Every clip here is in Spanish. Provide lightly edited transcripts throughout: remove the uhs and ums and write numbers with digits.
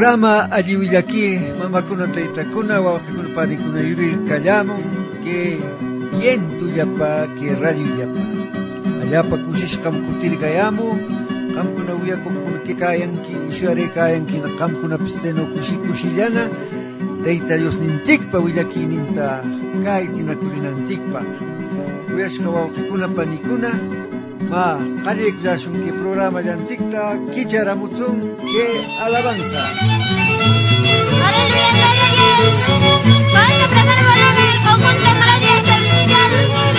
programa allí Villaki, mamá kuna taitakuna, wawakuna panikuna yuri kallamun, que yen tuyapa, que radio yapa. Allapa kushish kam kutir kayamu, kam kuna uya kuna kikayan ki ishuare kayan ki na kam kuna pisteno kushillana, taita Dios nintikpa Villaki ninta kai tinakurinantikpa. Uyashka wawakuna panikuna. Ma, Kajek Yashun, que programa yantikta, Kicharamutzun, que alabanza. Aleluya, gloria a Dios. Por este primer volumen, el conjunto de melodías celestial.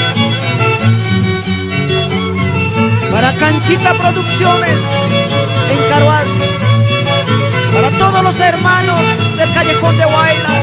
Para Canchita Producciones, en Caruaz. Para todos los hermanos del Callejón de Huaylas.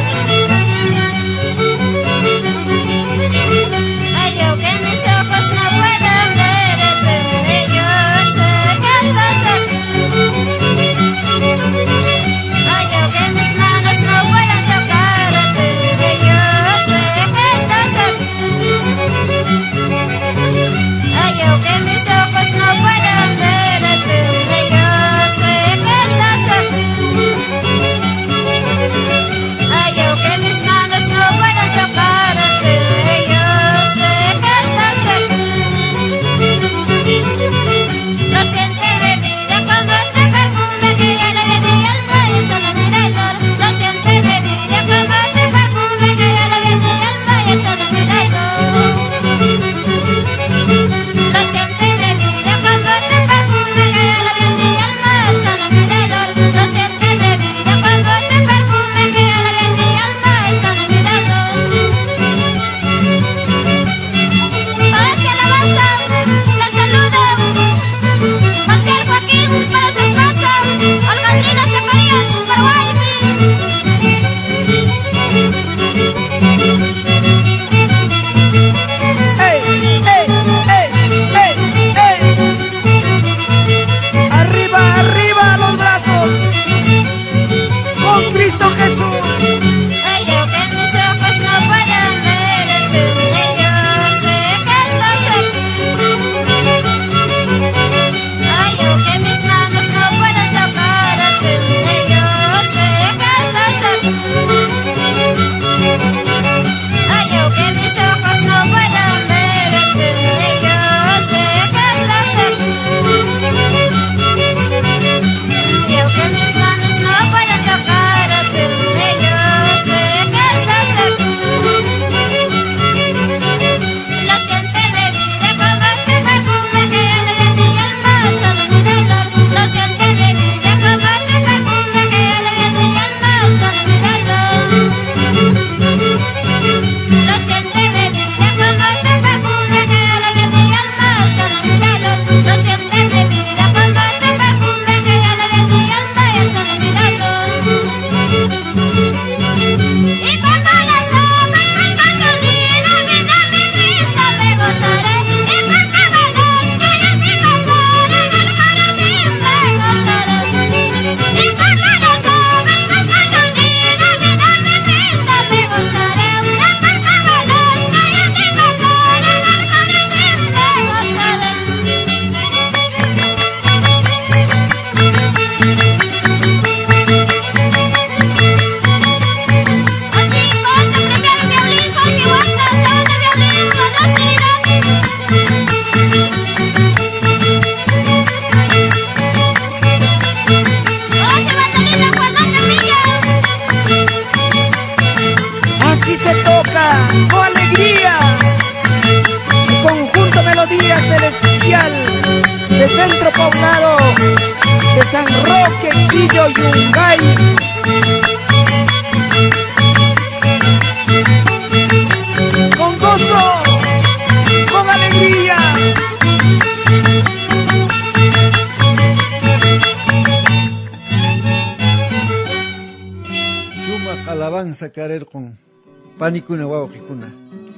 Panikuna wawakikuna.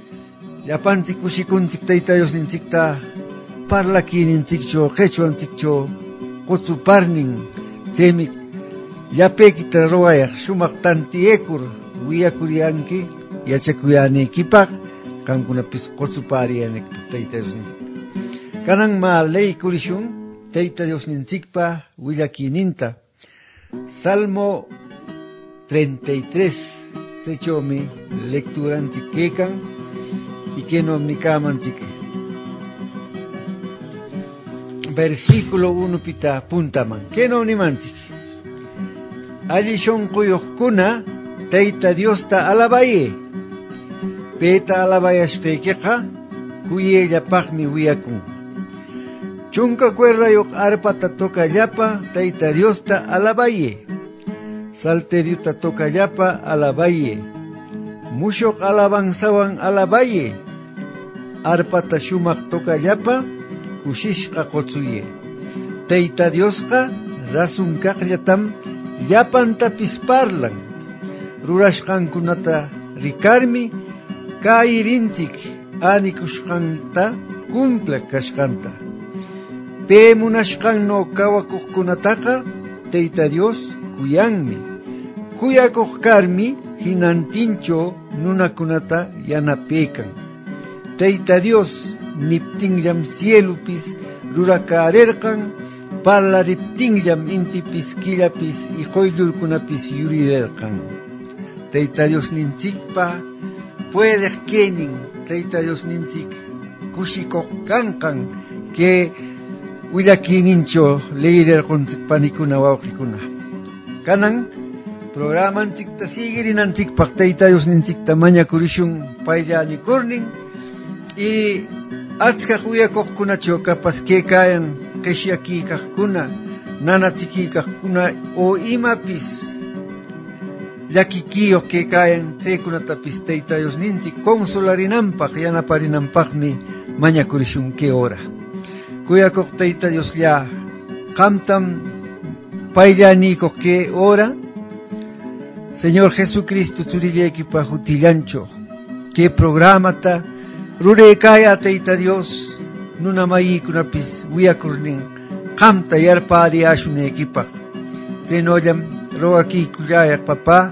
Yapantik kushikuntik tayta Dios nintikta parlakinintikcho, qechwantikcho, qutuparnin, temik, yapekita roayak, shumaq tantiekur, wiyakurianki, yachakuyanikipaq, kankunapis qutuparianik tayta Dios nintikta. Kanan ma ley kurishun, tayta Dios nintikpa, willakininta, Salmo 33 sechomi lecturanchik kekan y que no mikamanchik. Versículo 1 pita puntaman. Que no nimanchik. Allí shonquyuqkuna Tayta Diosta alabaye. Peta alabayashqaykiqa kuyellapaqmi wiyakun. Chunka cuerdayuq arpata tokallapa Tayta Diosta alabaye. Salteriuta tokallapa alabaye. Mushuq alabanzawan alabaye. Arpata shumaq tokallapa kushishqa qotsuye. Tayta Diosqa rasun kaqllatam llapantapis parlan. Rurashqankunata rikarmi kairintik anikushqanta cumpla kashqanta. Pe munashqanno kawakuqkunataqa Tayta Dios kuyanmi. Kuyakuq karmi hinantincho nunakunata yanapekan. Tayta Dios niptinllam cielupis rurakarerqan, parlariptinllam intipis killapis y qoyllurkunapis yurirerqan. Tayta Dios ninchikpa puedeq kenin, Tayta Dios ninchik kushikoq kanqan que willakinincho leirerqunchik panikuna wawqikuna. Kanan programanchikta siguirinanchikpaq Tayta Dios ninchikta mañakurishun payllanikurnin y achkaq wiyakuqkunacho kapas que kayan qishyakikaqkuna, nanachikikaqkuna o imapis llakikiyuq que kayan chaykunatapis Tayta Dios ninchik consolarinanpaq yanaparinanpaqmi mañakurishun que hora. Kuyakuq Tayta Dios ya qamtam payllanikuq que hora Señor Jesucristo turillaykipa hutillancho que programata rurekaya Tayta Dios nuna maykunapis wiyakurnin qamta yarpariashunekipaq. Chaynollam rogakikullaya papá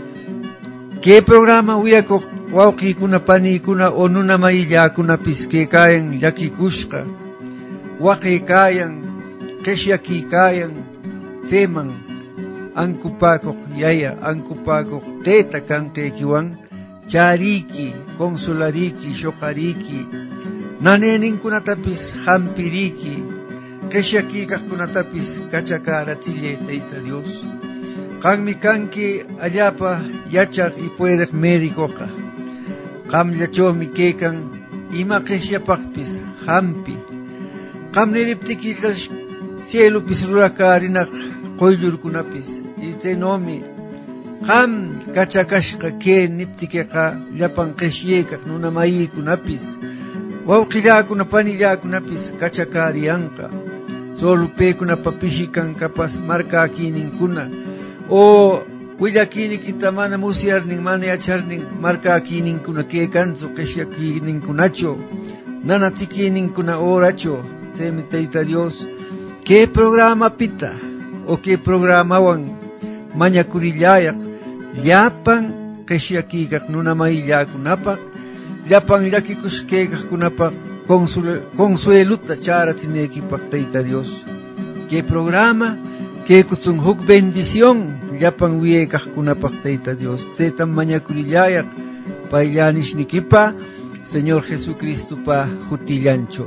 que programa wiyakuq wawqikuna panikuna o nuna mayllakunapis que kayan llakikushqa waqi kayan qishyakikayan teman ankupakuq yaya ankupakuq teta kanqaykiwan chariki, consolariki, shoqariki, naneninkunatapis hampiriki, qishyakikaqkunatapis kachakarachille Tayta Dios. Qammi kanki allapa yachaq y puedeq médicoqa. Qamllachomi kekan ima qishyapaqpis hampi. Qam niriptiki cielupis rurakarinaq qoyllurkunapis y chaynomi qam kachakashqa que niptikeqa llapan qishyekaq nuna maykunapis wawqillakuna panillakunapis kachakariyanqa solo paykunapa pishikan kapas markakininkuna o willakinikita mana musyarnin mana yacharnin markakininkuna kekanchu qishyakininkuna nanachikininkuna oracho. Chaymi Tayta Dios que programa pita o que programawan mañakurillaya llapan qishyakikaq nuna mayllakunapaq llapan llakikushkekaqkunapaq consueluta charachineykipaq Tayta Dios. Que programa que kusun huk bendición llapan wiyaykaqkunapaq Tayta Dios. Chaytam mañakurillaya payllanishnikipa Señor Jesucristo pa hutillancho.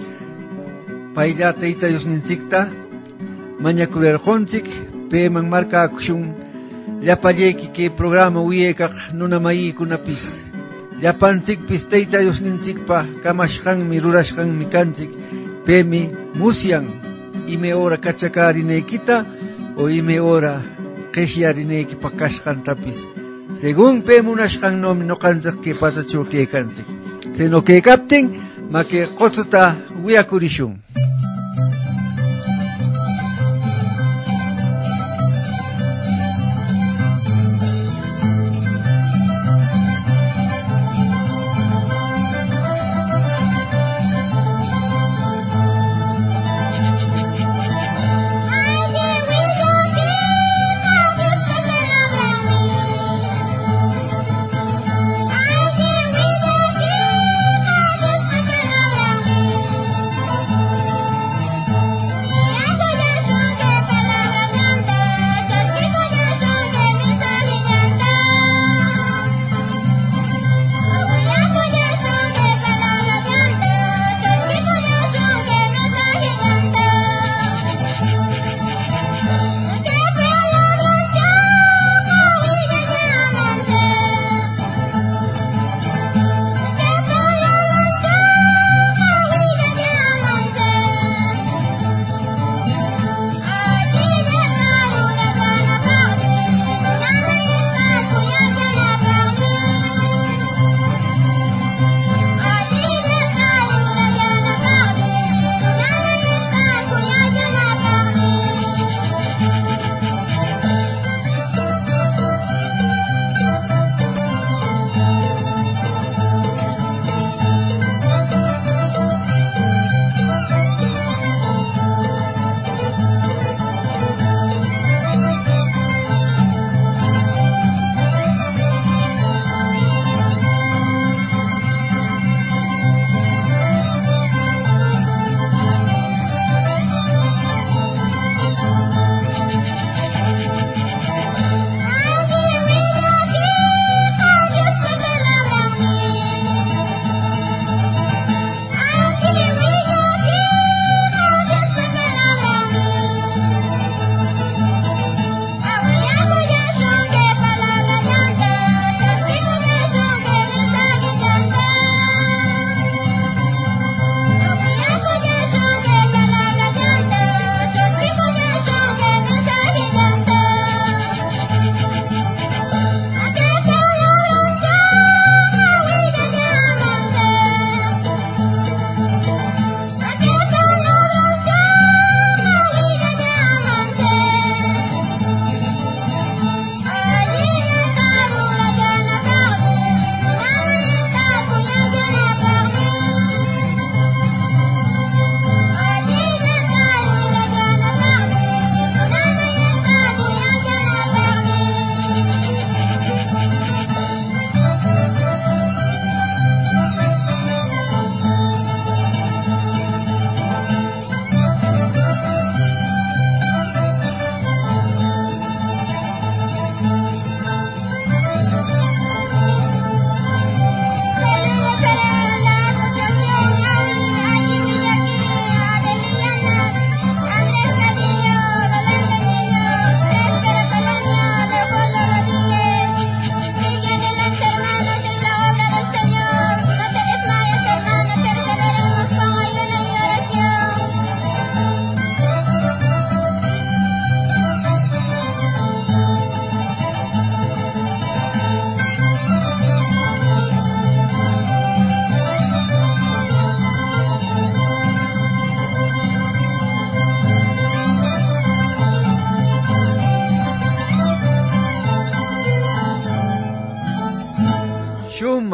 Paylla Tayta Dios ninchikta mañakurerqonchik peman markakushun llapallayki que programa wiyaykaq nuna maykunapis llapanchikpis Tayta Dios ninchikpa kamashqanmi rurashqanmi kanchik pemi musyan ime hora kachakarineykita o ime hora qishyarineykipaq kashqantapis según pe munashqannomi noqanchik que pasacho kaykanchik. Chayno kaykaptin make qotsuta wiyakurishun.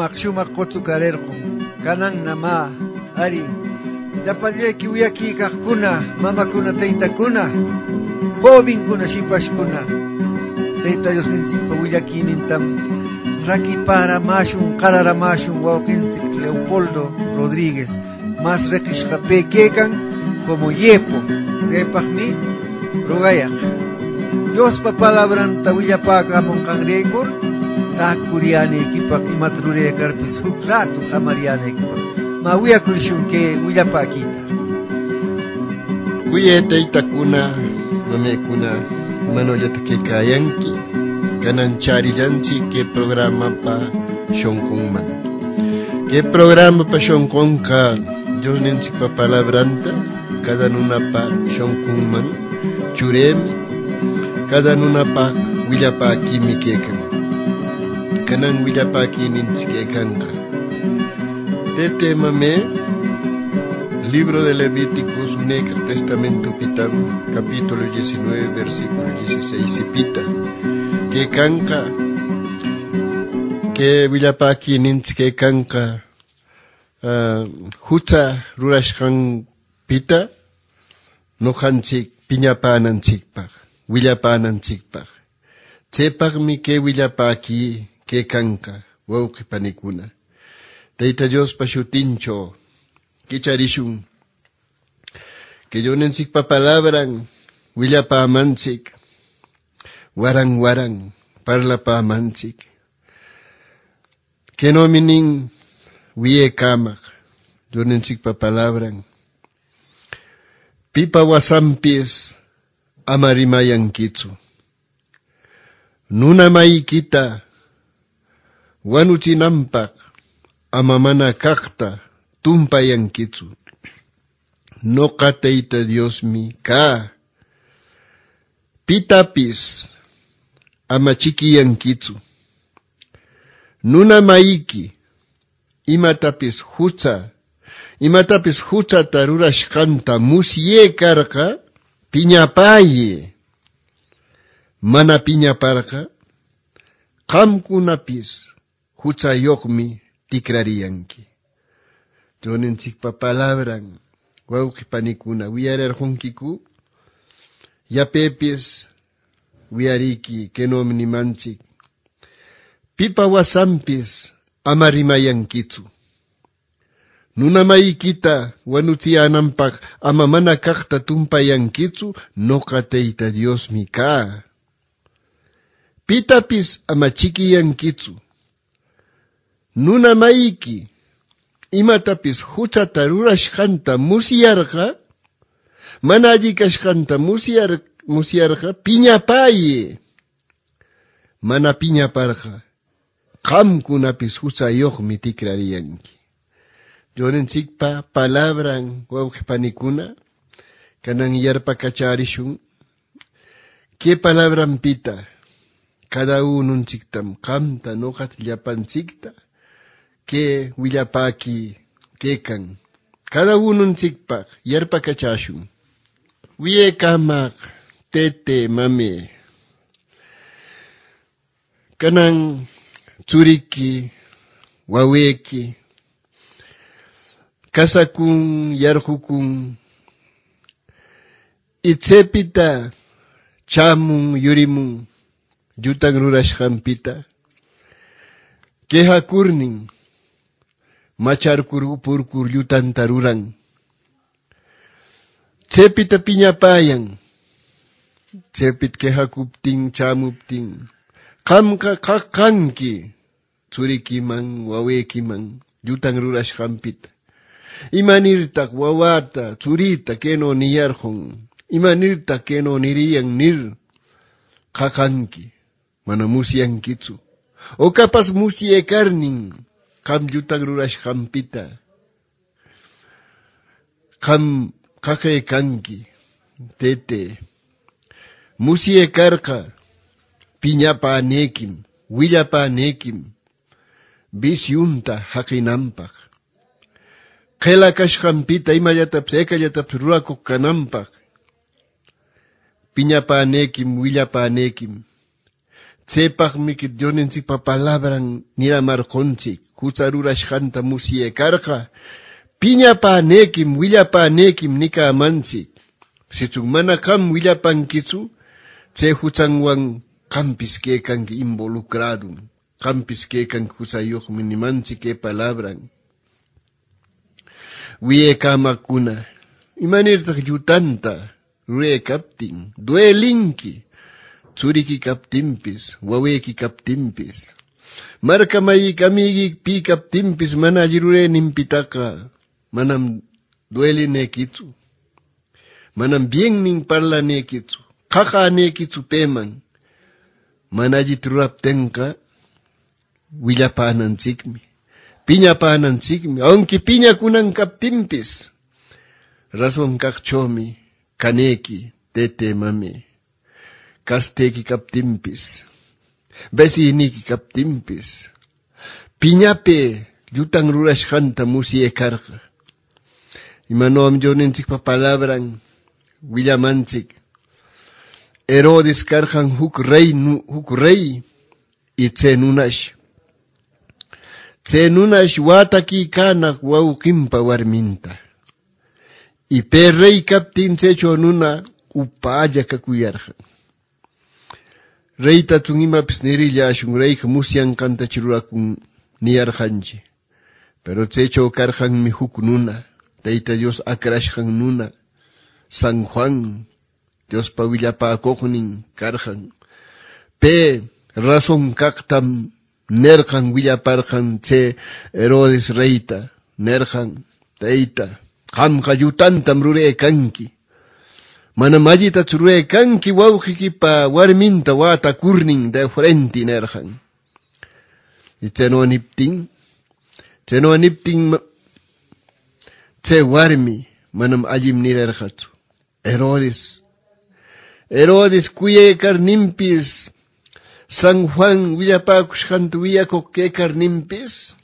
shumaq qotsukarerqu kanan nama ari llapallayki uyaki kaqkuna mamakuna taytakuna jovinkuna shipashkuna Tayta Diosninchikpa willakinintam rakiparamashun qararamashun wawqinchik Leopoldo Rodríguez mas reqishqapi kaykan como yepo chaypaqmi rogayaq Diospa palabranta willapakamunqanraykur takuriyanaykipaq imata ruraykarpis huk ratu hamariyanaykipaq ma wiyakurishun kay willapakita Kuye taytakuna mamekuna manollata kaykayanki kanan charillanchik ke programa pa shonkunman ke programa pa shonkunka Diosninchik pa palabranta cada nunapa shonkunman churemi cada nunapa willapakimi kekan kanan willapakininchik kekanka tete mame Libro de Levíticos, Neca Testamento Pitam, capítulo 19, versículo 16 y Pita. Que canca, que Villapaki nins que canca, Hucha Rurashkan Pita, no hanchik, piñapanan chikpag, Villapanan chikpag. Chepag mi que Villapaki, que canca, wauki panikuna. Teita Dios pashutincho, Kicharishun, que yo nensik pa palabran, willa pa manchik, warang parla pa manchik, que no minin, wie kamak, yo nensik pa palabran, pipa wasampis, amarimayan kitsu, nuna maikita, wanuchinampak, amamana kakta, tumpayan kitsu. No kateita Dios mi ka. Pitapis amachikiyan kitsu. Nuna maiki. Imatapis hucha tarurashkanta musye karka piñapaye. Mana piñaparka. Kamkunapis hucha yokmi tikrariyanki. Jonenchik pa palabran, wauki panikuna, wiarer honkiku, yapepis, wiariki, kenomni manchik, pipa wasampis, amarimayan kitsu. Nuna maikita, wanutianampak, amamana kakta tumpayan kitsu, no kateita Dios mika. Pitapis, amachikiyan kitsu. Nuna maiki, imatapis huchata rurashkanta musyarqa, mana allikashkanta musyarqa, piñapaye. Mana piñaparqa, qamkunapis huchayuqmi tikrariyanki. Yonenchikpa palabran wawqipanikuna, kanan yarpakacharishun, que palabran pita, cada ununchiktam qamta noqat llapanchikta, que willapaki kekan cada uno chikpak yarpakachashun wiekamak tete mame kanan churiki waweki kasakun yarhukun itzepita chamun yurimun yutan rurashkampita kehakurnin macharkur purkur yutan taruran. Cepita piñapayan. Cepit kehakupting chamupting. Kamka kakanki. Tsurikiman, wawekiman, yutan rurashkampita. Imanirtak wawata, tsurita keno niyarhon. Imanirtak keno niriyan nir. Kakanki. Mana musiyan kitsu. O kapas musiekarnin. Kam yutan rurashkampita. Kam kakekanki. Tete. Musiekarka. Piñapa anekim. Willapa anekim. Bisyunta hakinampak. Kelakashkampita imayataps ekayataps rurakuk kanampak. Piñapa anekim, willapa anekim. Tsepaqmi que Dionenchikpa palabran niramarqunchik, hutsarurashqanta musyekarqa, piñapanekim, willapanekim nikamanchik. Sichun mana qam willapankichu, tse hutsanwan qampis kaykanki involucradum, qampis kaykanki hutsayuqmi nimanchik kay palabran. Wiyekamakuna, imanirtaq yutanta rurekaptin, duelinki, churiki kaptimpis, waweki kaptimpis, markamay kamigi pi kaptimpis mana allirurenimpitaqa, manam duelinekichu, manam bien nin parlanekichu, qaqanekichu peman, mana allituraptenqa, willapananchikmi, piñapananchikmi, aunque piñakunan kaptimpis, razón kaqchomi, kaneki, tete mame, kasteki kaptimpis, veciniki kaptimpis, piñape yutan rurashqanta musyekarqa. Imanom Dionenchikpa palabran willamanchik, Herodes karqan huk rey, y tse nunash wataki kanak wawqinpa warminta. Y pe rey kaptin tsecho nuna upalla kakuyarqan. Reyta tungimapis nirilla ashun reyka musyan kanta chirurakun niyarqanchi. Pero tsecho karqanmi huk nuna, Tayta Dios akrashqan nuna, San Juan, Dios pa willapakoqnin karqan. Pe razón kaqtam nerqan willaparqan tse Herodes reyta, nerqan, Tayta, qamqa yutantam rurekanki. Manam allita rurekanki wawqikipa warminta watakurnin de frente nerqan. Y tseno niptin, tse warmi manam allim nirarqatsu. Herodes kuyekar nimpis, San Juan willapakushqanta willakuq kekar nimpis,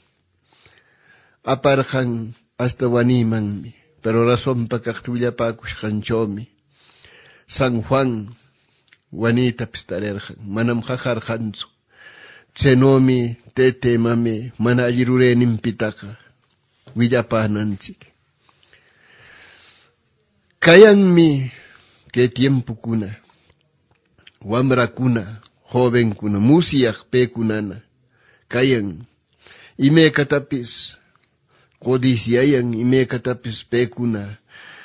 aparqan hasta wanimanmi. Pero razón pa kaqta willapakushqanchomi, San Juan wanita pistarerqan, manam qaqarqantsu. Tsenomi tete mame mana allirurenimpitaqa willapananchik. Kayanmi que tiempo kuna, wamrakuna, joven kuna, musiaq pekunana, kayan, imekatapis, codiciayan, imekatapis pekuna,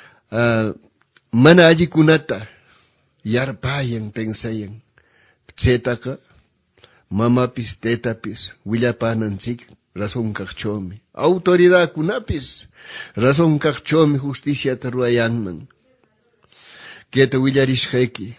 mana allikunata, yarpayan, pensayan, tsetaka, mamapis, tetapis, willapananchik, razón kaqchomi. Autoridad kunapis, razón kaqchomi justicia taruayanman. Keta willarishqeki.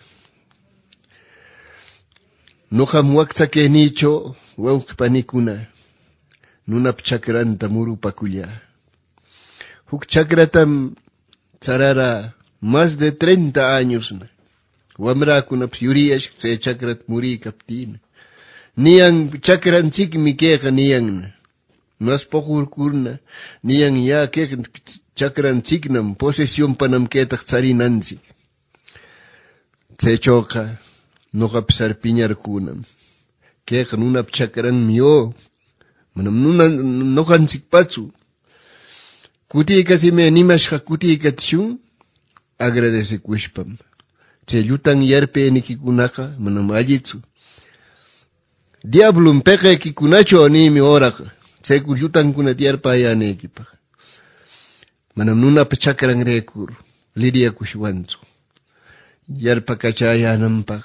Nuqam waqtake nicho, wawqpanikuna, nunap chakranta murupakulla. Huk chakratam charara más de 30 años. Wamrakunapis yuriyash tse chakrat muri kaptin. Niyan chakranchikmi keka niyan. Mas pokurkurna, niyan ya keka chakranchiknam, posesión panam ketak charinanchik. Tse choka, nukapsar piñarkunam. Keka nunap chakran miyo, manam nukanchik pachu. Kutika si me animashka kutika tshun, agradece kushpam. Tse yutan yarpe nikikunaka, manam allitsu. Diablum peke kikunacho animi oraka. Tse yutan kuna yarpa yanekipa. Manam nunap chakran rekur, lidia kushwanchu. Yarpa kachaya nampak.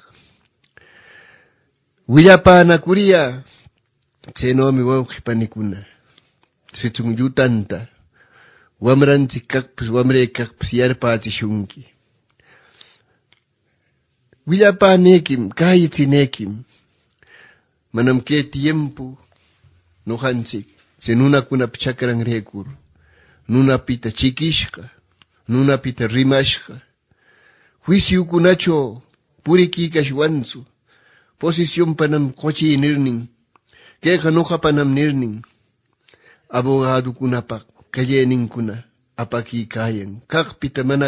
Willapana kuria, tse no mi wawkipanikuna. Situng yutanta. Wamranchik kakpis, wamre kakpis yarpa atishunki. Willapanekim, kayitinekim. Manam ke tiempo, nuhanchik. Se nuna kuna chakran rekur. Nuna pita chikishka. Nuna pita rimashka. Juicio kunacho, puriki kashwansu. Posición panam kochi nirning. Keka noja panam nirning. Abogado kunapak, kayening kuna, apaki kayan. Kakpita mana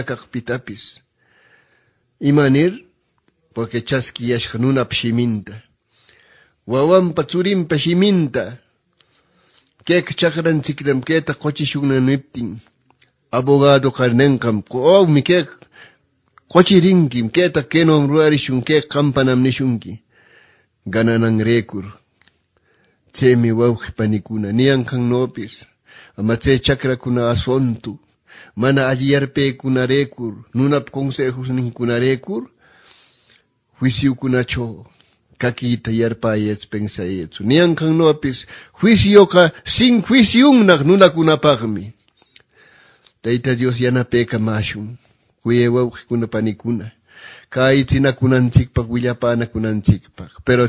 kakpitapis. Imanir, porque chaski yashka nuna pshiminta. wawanpa tsurinpa shiminta kek chakranchiktam keta qochishunaniptin abogado karnenkam mi kek qochirinkim keta kenon ruarishun kek kampanam nishunki gananan rekur chemi wawqipanikuna niyankan nopis ama che chakrakuna asontu mana alliyarpekuna rekur nunap consejos ninkuna rekur juiciukunacho kakita yarpayets pensayetsu niyankan nopis juicioqa sin juiciunnak nunakunapaqmi Tayta Dios yanapeka mashun kuye wawqipanikuna kaychinakunanchikpaq willapanakunanchikpaq pero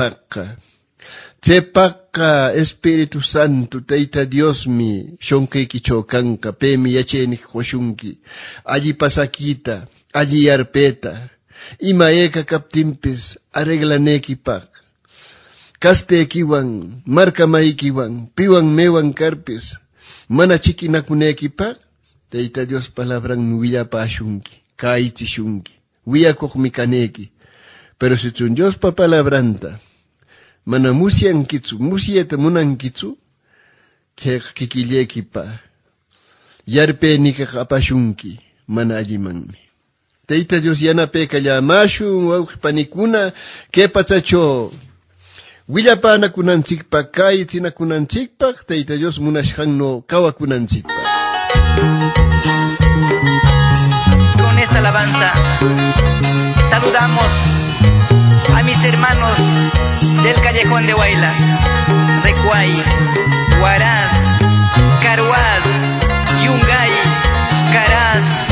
Chepakka Espíritu Santo Tayta Dios mi shonkaykichaw kanka pemi yachenik qoshunki alli pasakita alli yarpeta ima eka kaptimpis arreglanekipaq kastekiwan markamaykiwan piwan mewan karpis mana chikinakunekipaq Tayta Dios palabran willapashunki kaychishunki wiyakuqmi kaneki pero si chun Dios pa palabranta mana musyata munankitsu kek kikillekipa yarpenika apashunki mana allimanmi Tayta Dios yanapeka llamashun wawqipanikuna ke pachacho willapanakunanchikpaq kaychinakunanchikpaq Tayta Dios munashqanno kawakunanchikpaq. Con esta alabanza saludamos a mis hermanos del Callejón de Huaylas, Recuay, Huaraz, Caruaz, Yungay, Caraz.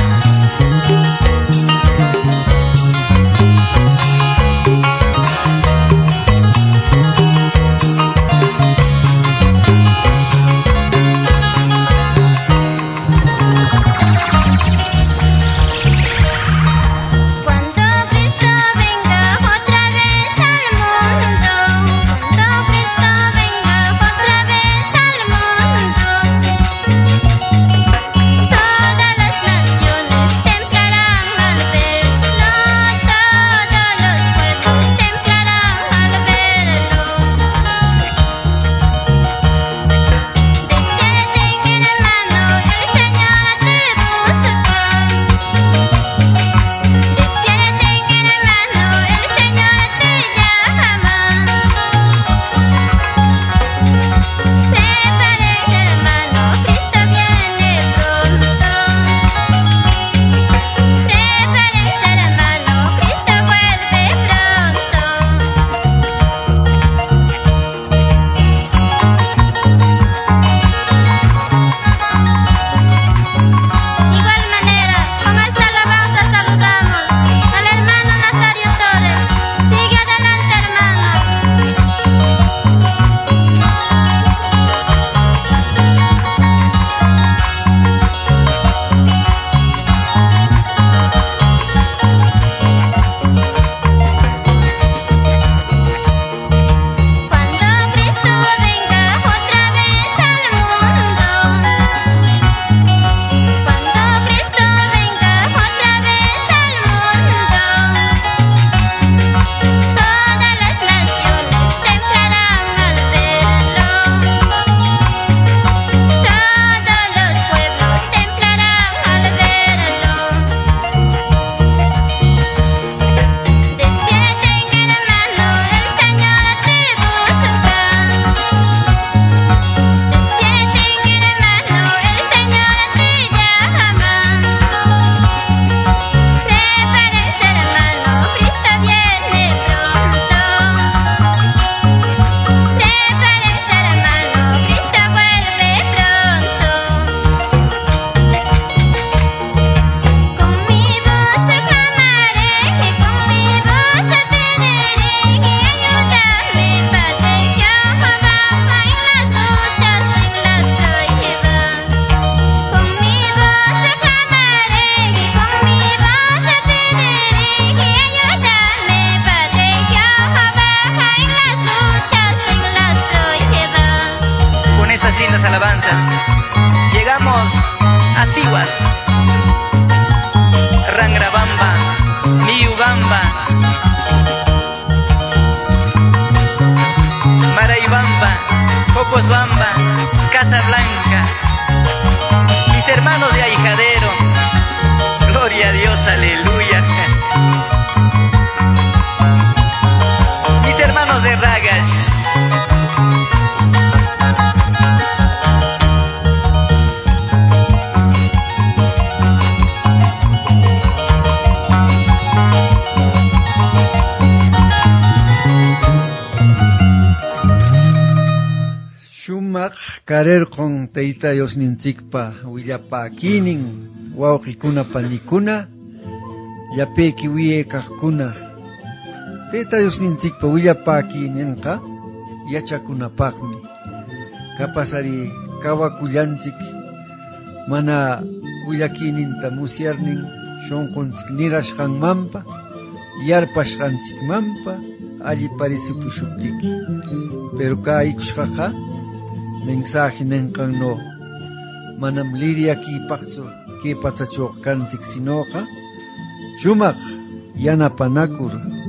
Shumaq karerqon tayta Diosninchikpa willapakinin wawqikuna panikuna yapayki wiye kaqkuna tayta Diosninchikpa willapakininqa yachakunapaqmi kapasari kawakullanchik mana willakininta musyarnin shunqunchik nirashqanmanpa yarpashqanchikmanpa alli parisupushuptiki pero kaykushqaqa mensaje ninqanno manam liriakipaqchu kay pachachuq kanchik sinoqa shumaq yanapanakur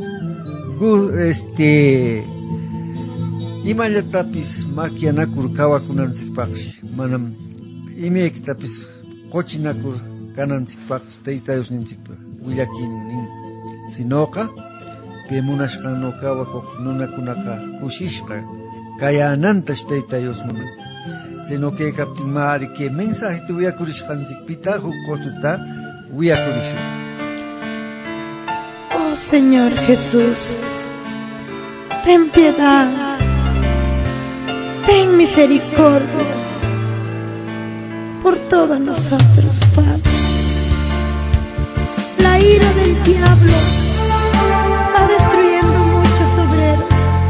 imallatapis makyanakur kawakunanchikpaqshi manam imaykitapis qochinakur kananchikpaqchu tayta Diosninchikpa willakinin sinoqa pe munashqanno kawakuq nunakunaqa kushishqa kayanantash tayta Dios munan sino que kaptin maari que mensaje te wiyakurishqanchikpita huk qotuta wiyakurishun. Oh Señor Jesús, ten piedad, ten misericordia por todos nosotros, Padre. La ira del diablo está destruyendo muchos obreros,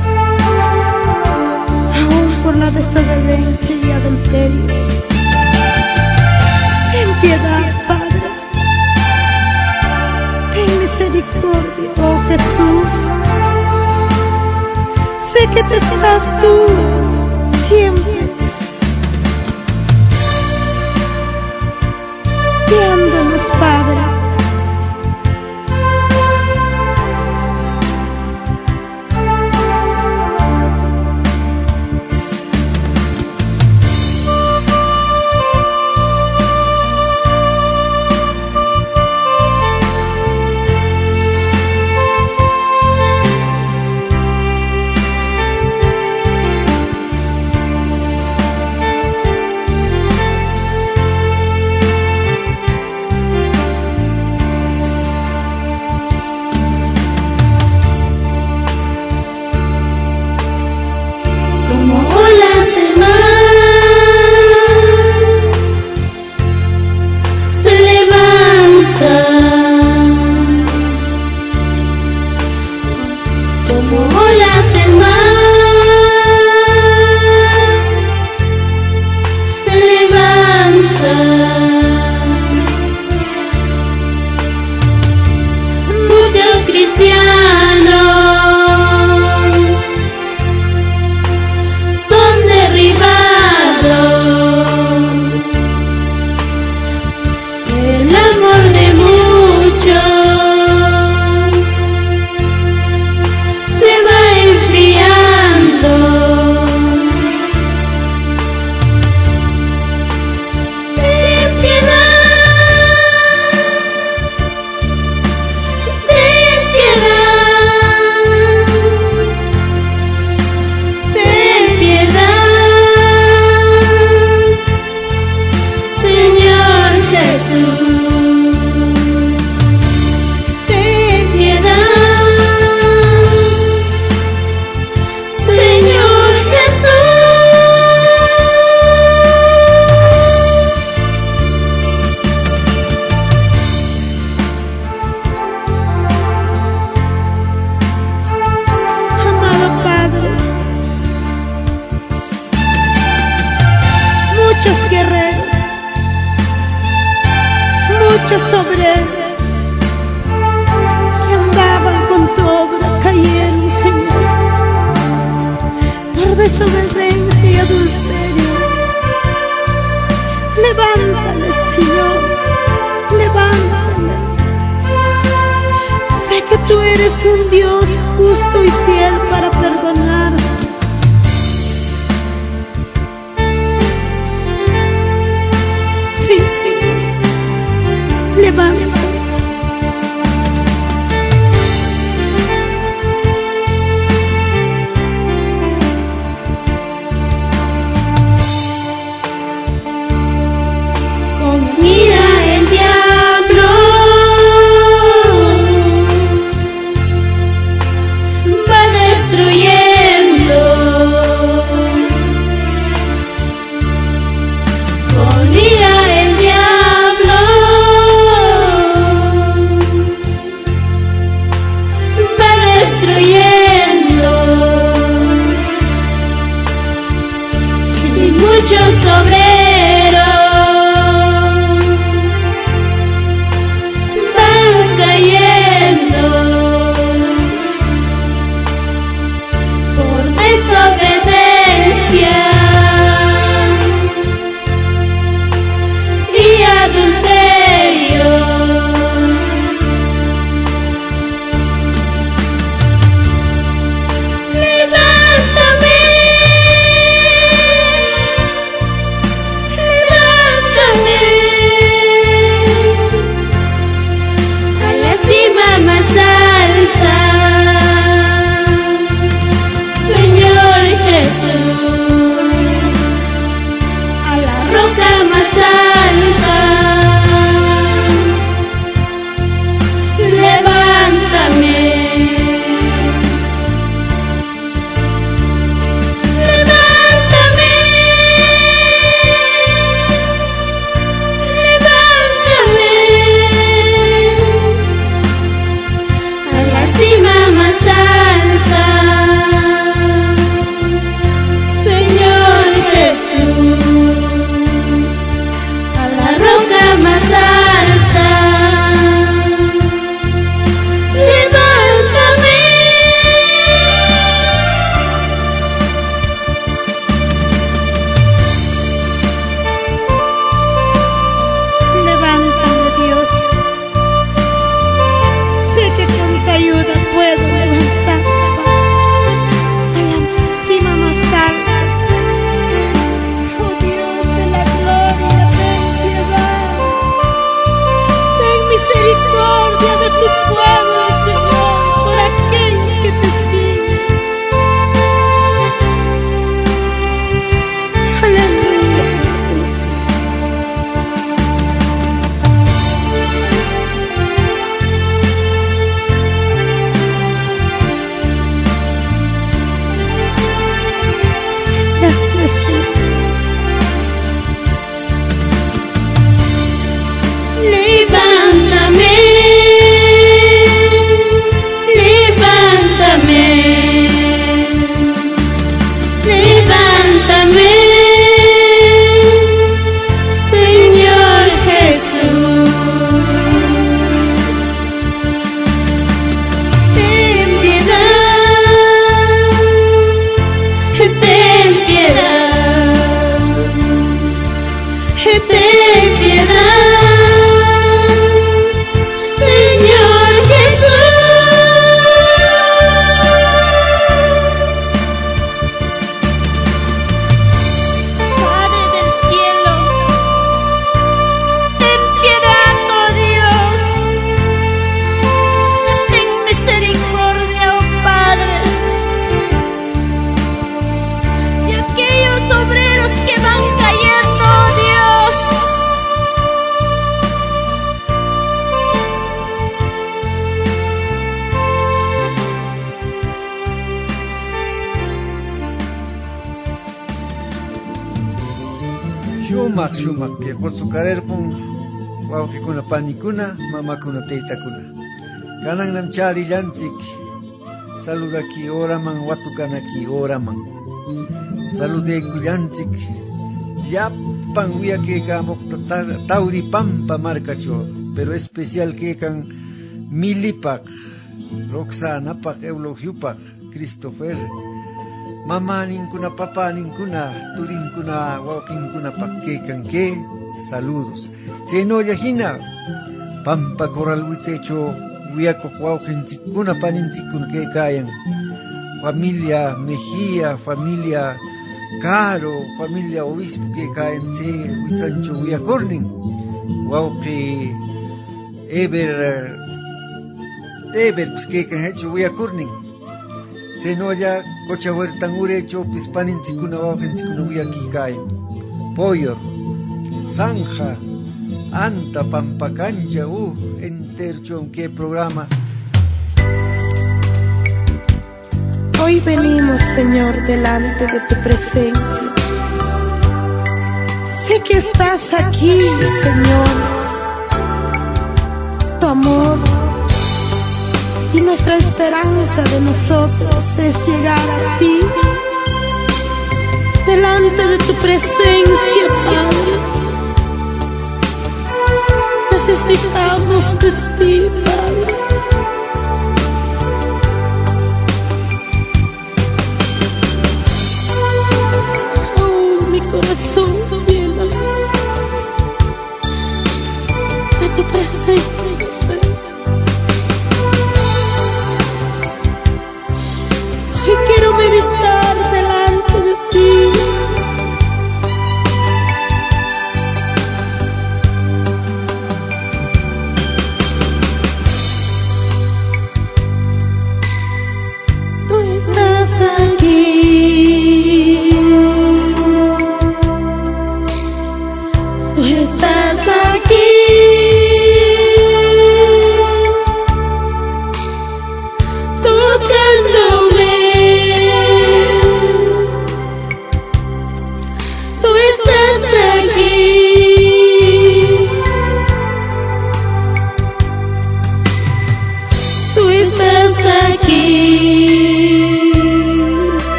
aún por la desobediencia y adulterio. Ten piedad, Padre. Ten misericordia, oh Jesús. Sé que te estás tú siempre guiándonos, Padre. Va destruyendo shumaq que qutsukarerqun wawqikuna panikuna mamakuna taytakuna kanan nam charillanchik saludaki oraman watukanaki oraman saludaykullanchik llapan wiyakaykamuqta Tauripampa markachaw pero especial kaykan Milipaq Roxanapaq Eulogiupaq Christopher mamaninkuna papaninkuna turinkuna wawqinkunapaq kaykanki saludos chaynolla hina Pampa Coral Huichaychaw wiyakuq wawqinchikkuna paninchikkuna kaykayan familia Mejía familia Caro familia Obispo kaykayan chay Huichanchaw wiyakurnin wawqi Eber pues kaykan hecho wiyakurnin chaynolla Cocha Huertan Urechawpis paninchikkuna wawqinchikkuna wiyakikayan Poyor Zanja Anta Pampacancha entero qué programa. Hoy venimos, Señor, delante de tu presencia. Sé que estás aquí, Señor. Tu amor y nuestra esperanza de nosotros es llegar a ti, delante de tu presencia, Padre. Necesitamos de ti, Padre. Oh, mi corazón llena de tu presencia, Señor. Hoy quiero meditar delante de ti.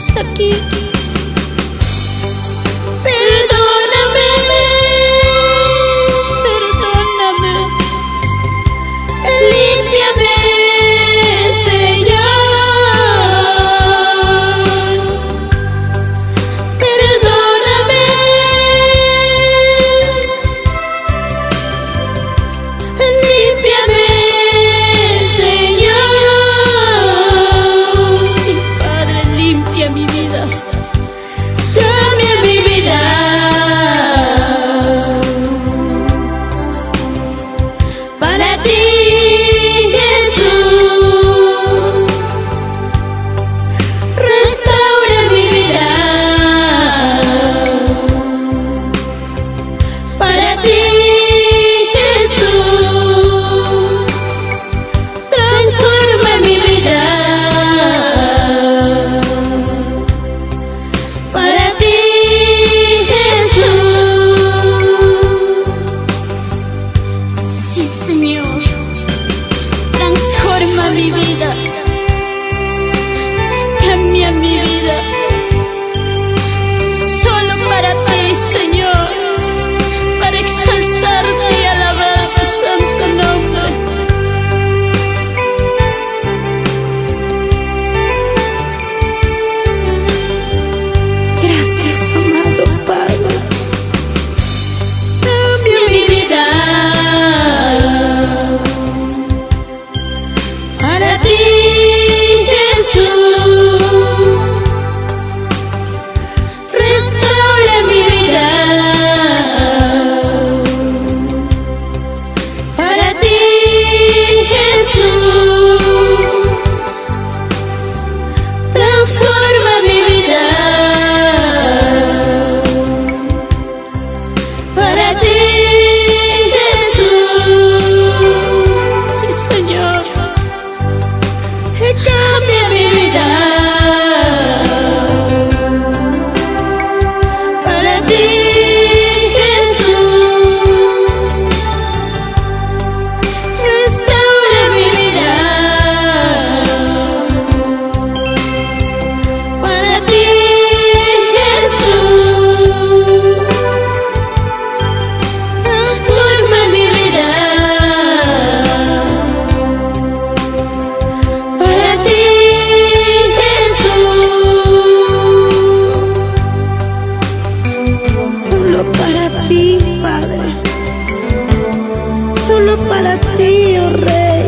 aquí. Perdóname, perdóname, límpiame, Señor. Perdóname, límpiame, Señor. Sí, Padre, limpia mi vida. Cambia mi vida. Para ti, Jesús. Restaura mi vida. Para ti, Jesús. Transforma mi vida. Para ti, Jesús. Sí, Señor. Transforma mi vida. Cambia mi vida. Solo para ti, Señor. Para exaltarte y alabar tu santo nombre. Gracias, amado Padre. Cambia mi vida. Para ti, Jesús. Restaura mi vida. Para ti, Jesús. Transforma mi vida. Para ti, Jesús. Sí, Señor. Cambia mi vida. Para ti, Jesús. Restaura mi vida. Para ti, Jesús. Transforma mi vida. Para ti, Jesús. Solo para ti, Padre. Solo para ti, oh Rey.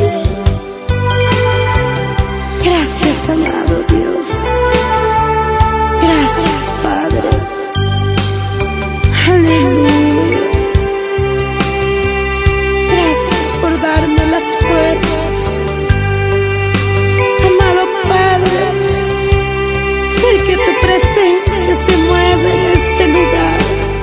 Gracias, amado Dios. Gracias, Padre. Aleluya. Gracias por darme las fuerzas. Amado Padre, sé que tu presencia se mueve en este lugar.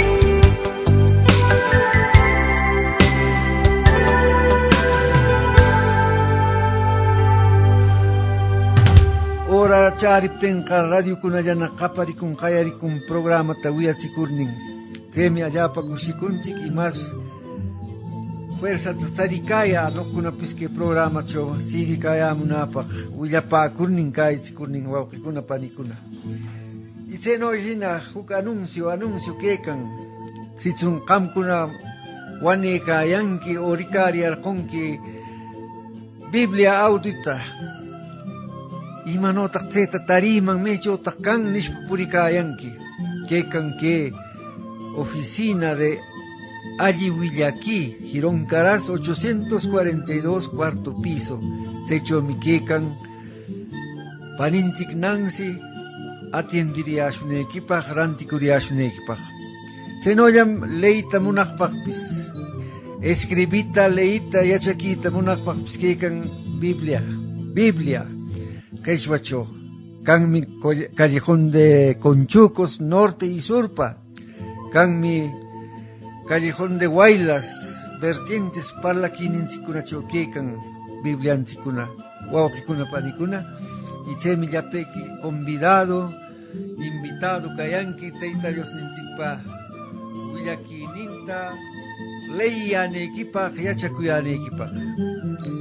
Ora chariptenqa radio kunallana qaparikun qayarikun programata wiyachikurnin chaymi allapa kushikunchik y más fuerzata tarikaya nuqkunapis kay programachaw sigikayamunapaq willapakurnin kaychikurnin wawqikuna panikuna y chaynuy hina huk anuncio kaykan sichun qamkuna wanikayanki o rikariyarqunki Biblia audita imanotaq chayta tariman maychawtaq kan nishpa purikayanki kaykan kay oficina de Allí Willaki, Girón Caraz 842, cuarto piso. Secho Miquecan, Panintik Nancy, atiendiría su equipaj, ranticuría su equipaj. Senoyam leita munakpakpis, escribita leita yachaquita munakpakpis kekan Biblia, Quechua, can mi callejón de Conchucos, norte y surpa, can mi Callejón de Guaylas, vertientes parla kininchikuna choquecan, biblianchikuna, wawqikuna panikuna, y chemillapeki convidado, invitado kayanki, teita Dios ninchikpa, willakininta, leyanekipa, yachakuyanekipa.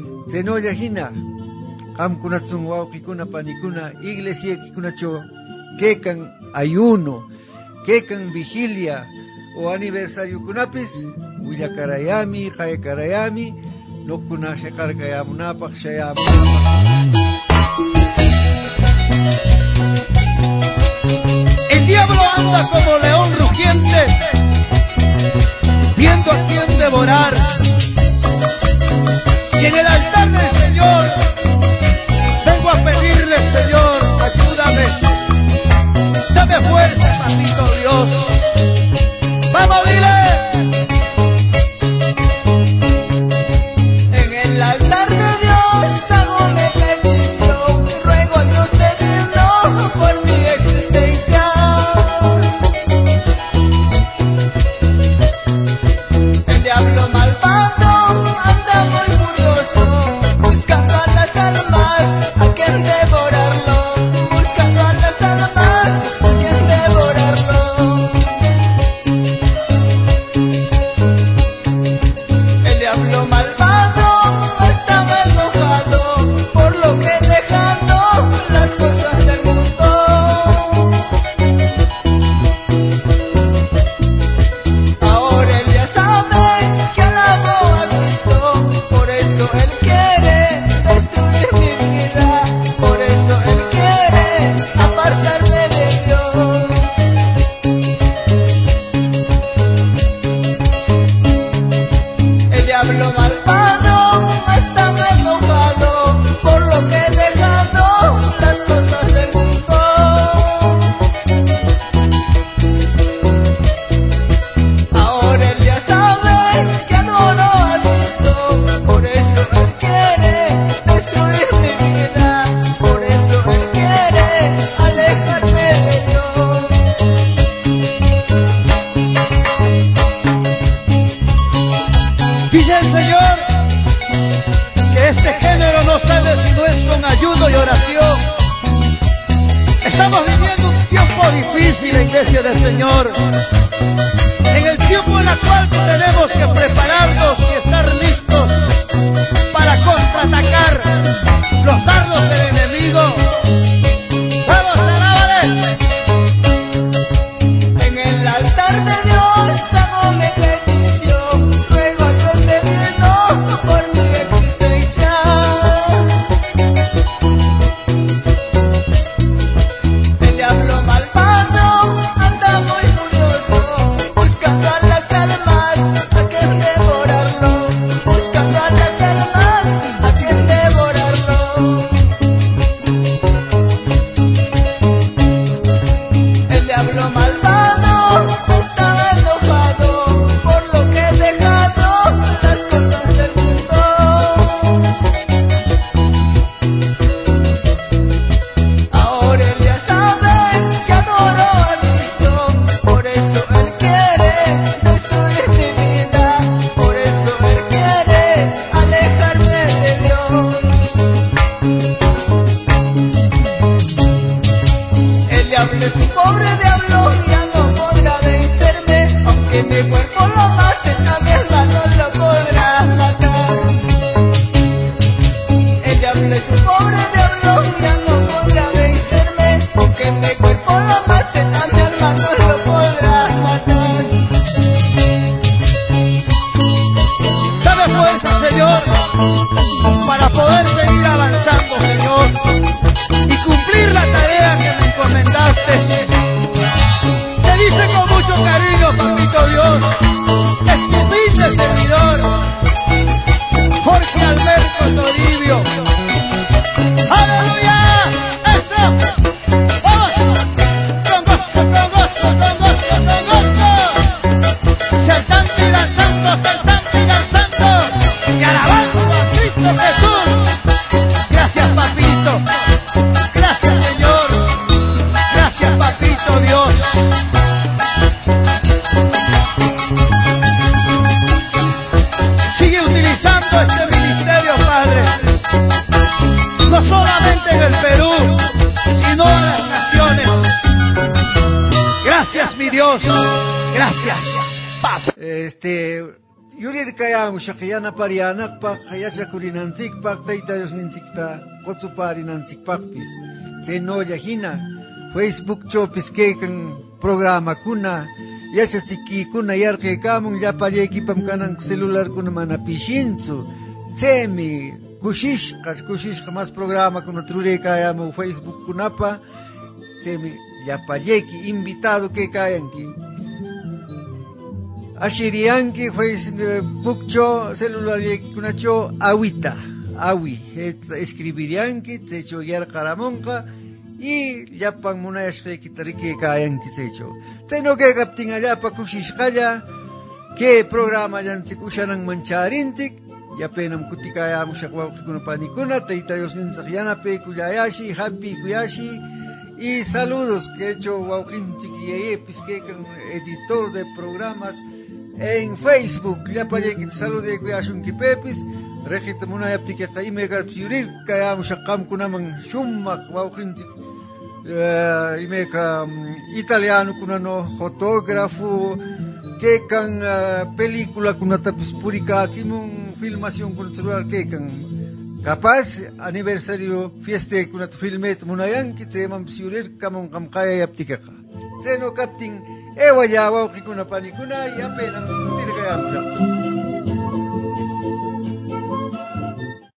Tenoya hina, qamkunatsun wawqikuna panikuna, iglesia kikunacho, quecan ayuno, quecan vigilia o aniversario kunapis, willakarayami, qaykarayami, nukuna shekarkayamunapaq shayamunapaq. El diablo anda como león rugiente, viendo a quién devorar. Y en el altar del Señor vengo a pedirle, Señor, ayúdame, dame fuerza, papito Dios. Vamos, dile. En el altar de Dios hago mi petición, ruego a Dios eterno por mi existencia. El diablo malvado anda muy furioso, buscando a las almas a quien devorarlo, buscando a las almas a quien devorarlo. El diablo malvado estaba enojado por lo que dejando las cosas del mundo. Ahora él ya sabe que alabo a Cristo, por eso él quiere destruir mi vida, por eso él quiere apartarme de Dios. El diablo malvado estaba enojado por lo que he dejado las cosas del mundo. Ahora él ya sabe que adoro a Cristo, por eso él quiere destruir mi vida, por eso él quiere alejarme de Dios. Dice el Señor que este género no sale si no es con ayuno y oración. Estamos viviendo un tiempo difícil, iglesia del Señor, en el tiempo en el cual tenemos que prepararnos y estar listos para contraatacar los dardos del enemigo. ¡Vamos, alábale! En el altar de Dios hago mi petición, ruego a Dios eterno por mi existencia. El diablo malvado anda muy furioso, buscando a las almas a quien devorarlo, buscando a las almas a quien devorarlo. El diablo malvado estaba enojado por lo que he dejado las cosas del mundo. Ahora él ya sabe que adoro a Cristo, por eso él quiere destruir mi vida, por eso él quiere alejarme de Dios. El diablo es un pobre diablo, ya no podrá vencerme, aunque mi cuerpo lo mate, a mi alma no lo podrá matar. El diablo es un pobre diablo, ya no podrá vencerme, aunque mi cuerpo lo mate, a mi alma no lo podrá matar. Dame fuerza, Señor, para poder seguir avanzando, Señor, y cumplir la tarea que me encomendaste. Te dice con mucho cariño, papito Dios, es tu humilde servidor, Jorge Alberto Toribio. ¡Aleluya! ¡Eso! ¡Vamos! ¡Con gozo, con gozo, con gozo, con gozo! Saltando y danzando, y alabando a Cristo Jesús. Gracias, papito. Gracias, Señor. Gracias, papito Dios. Sigue utilizando este ministerio, Padre, no solamente en el Perú, sino en las naciones. Gracias, mi Dios. Gracias, Padre. Yurir kayam shakiyana parianakpak, hayachakurinantikpak, taytayos nintikta, kotsuparinantikpakpis. Que no yajina, Facebook chopis kekan programa kuna yasha siki kuna yarke kamun yapalleki pam kanan celular kuna mana pishinsu semi kushishka mas programa kuna trure kayamo Facebook kunapa semi yapalleki invitado que kayanki ashirianki Facebook cho celular yeki kuna cho awi escribirianki techo yar karamonka y yapan munayashke kitarike kayan kisecho teno que captin allá pa kushishkaya que programa yantik ushanang mancharintik yapenam kutikaya mushakwa kuna panikuna teitayos ninsakyana pe kuyayashi happy kuyashi y saludos que hecho waukintik y que editor de programas en Facebook yapayekit salude kuyashun kipepis Regita munayaptik kaime garpsiurir kaya mushakam kunaman shummak waukintik imeka italiano kunano fotógrafo que kan película kunatapis purika kimun filmación kun celular que kan capaz aniversario fiesta kunat filmet munayan que te mam siurir kamon kam kaya yaptika seno captain ewa ya wa kuna panikuna ya pena kutir kaya mushak